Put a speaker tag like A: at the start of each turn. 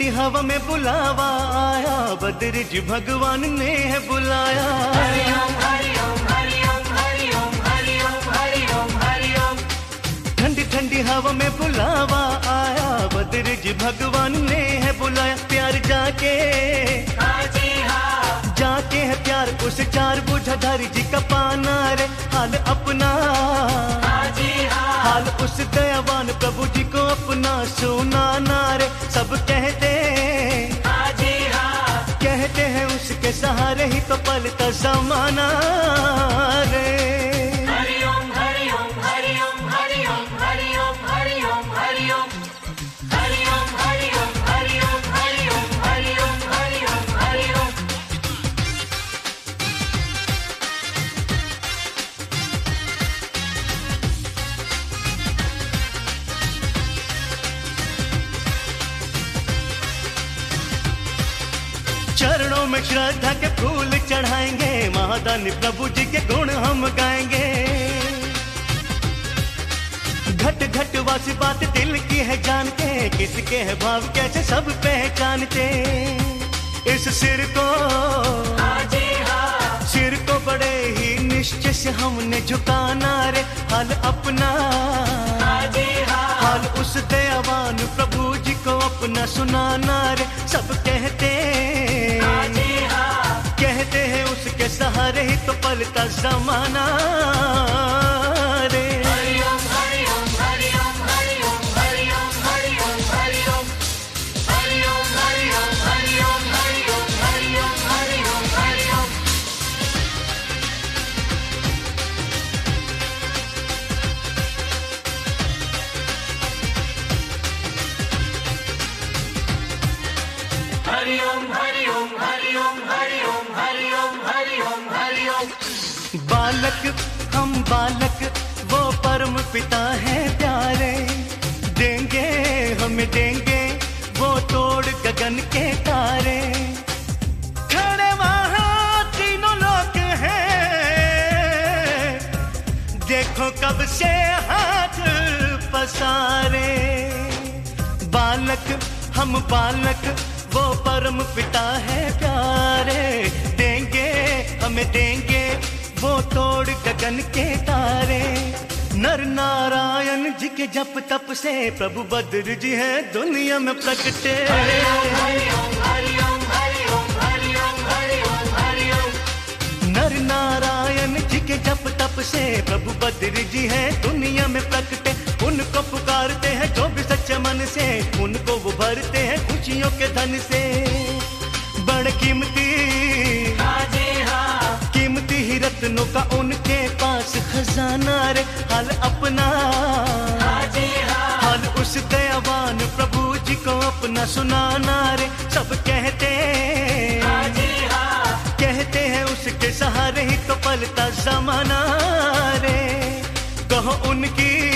A: ठंडी हवा में बुलावा आया, बद्र जी भगवान ने है बुलाया।
B: हरि ओम हरि ओम हरि ओम हरि ओम हरि ओम हरि ओम हरि ओम।
A: ठंडी ठंडी हवा में बुलावा आया, बद्र जी भगवान ने है बुलाया। प्यार जाके
B: हाजी हाँ,
A: जाके है प्यार उस चार बुझाधारी जी का पाना रे। हाल अपना
B: हाजी हाँ,
A: हाल उस दयावान प्रभु जी को अपना सुनाना रे। सब कहते
B: हाजी हाँ,
A: कहते हैं उसके सहारे ही तो पलता जमाना रे।
B: हरि ओम हरि ओम हरि ओम हरि ओम हरि ओम हरि ओम हरि ओम। हरि ओम हरि ओम हरि ओम हरि ओम हरि ओम हरि ओम हरि ओम।
A: चरणों में श्रद्धा के फूल चढ़ाएंगे, महादानी प्रभु जी के गुण हम गाएंगे। घट घट वासी बात दिल की है जानते, किसके है भाव कैसे सब पहचानते। इस सिर को
B: हाजी हाँ,
A: सिर को बड़े ही निश्चय से हमने झुकाना रे। हाल अपना
B: हाजी हाँ,
A: हाल उस दयावान प्रभु जी को अपना सुनाना रे। सब कहते
B: हाजी हाँ,
A: कहते हैं उसके सहारे ही तो पलता जमाना रे।
B: हरि ओम हरि ओम हरि ओम हरि ओम हरि ओम हरि ओम हरि ओम। हरि ओम हरि ओम हरि ओम हरि ओम हरि ओम हरि ओम हरि ओम। हरि ओम हरि ओम हरि ओम हरि ओम हरि ओम हरि ओम हरि ओम।
A: बालक हम बालक वो परम पिता है प्यारे, देंगे हमें देंगे वो तोड़ गगन के तारे। खड़े वहाँ तीनों लोग हैं, देखो कब से हाथ पसारे। बालक हम बालक वो परम पिता है प्यारे, देंगे हमें देंगे वो तोड़ गगन के तारे। नर नारायण जी के जप तप से प्रभु बद्र जी हैं दुनिया में प्रगटे।
B: हरि ओम हरि ओम हरि ओम हरि ओम हरि ओम हरि ओम हरि ओम।
A: नर नारायण जी के जप तप से प्रभु बद्र जी हैं दुनिया में प्रगटे। उनको पुकारते हैं जो भी सच्चे मन से, उनको वो भरते हैं खुशियों के धन से। बड़ कीमती
B: हाजी हाँ,
A: कीमती ही रत्नों का उनके पास खजाना रे। हाल अपना
B: हाजी हाँ,
A: हाल उस दयावान प्रभु जी को अपना सुनाना रे। सब कहते
B: हाजी हाँ,
A: कहते हैं उसके सहारे ही तो पलता जमाना रे। कहो उनकी